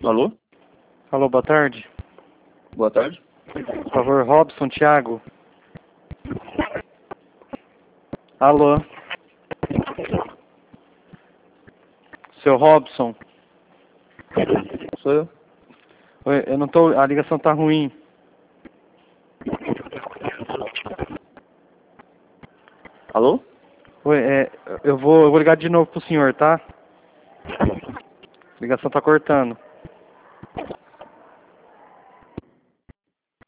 Alô? Alô, boa tarde. Boa tarde. Por favor, Robson, Thiago. Alô? Seu Robson. Sou eu. Oi, eu não tô... A ligação tá ruim. Alô? Oi, eu vou ligar de novo pro senhor, tá? A ligação tá cortando.